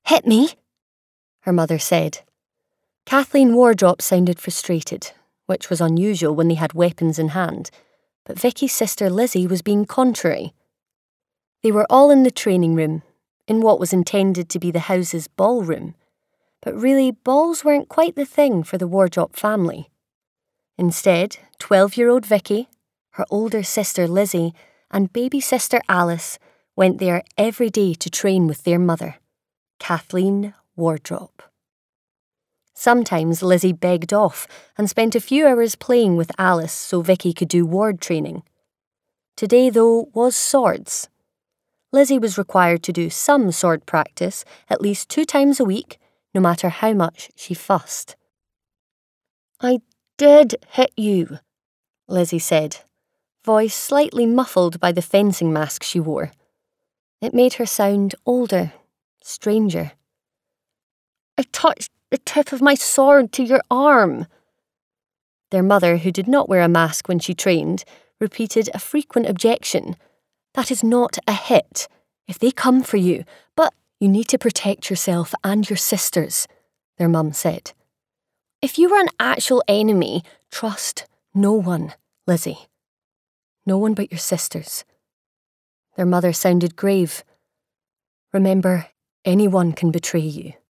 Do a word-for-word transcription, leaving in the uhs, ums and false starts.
Hit me, her mother said. Kathleen Wardrop sounded frustrated, which was unusual when they had weapons in hand, but Vicky's sister Lizzie was being contrary. They were all in the training room, in what was intended to be the house's ballroom, but really balls weren't quite the thing for the Wardrop family. Instead, twelve-year-old Vicky, her older sister Lizzie, and baby sister Alice went there every day to train with their mother, Kathleen Wardrop. Sometimes Lizzie begged off and spent a few hours playing with Alice so Vicky could do ward training. Today, though, was swords. Lizzie was required to do some sword practice at least two times a week, no matter how much she fussed. "I did hit you," Lizzie said, voice slightly muffled by the fencing mask she wore. It made her sound older, stranger. "I touched the tip of my sword to your arm." Their mother, who did not wear a mask when she trained, repeated a frequent objection. "That is not a hit. If they come for you, but you need to protect yourself and your sisters," their mum said. "If you were an actual enemy, trust no one, Lizzie. No one but your sisters." Their mother sounded grave. "Remember, anyone can betray you,"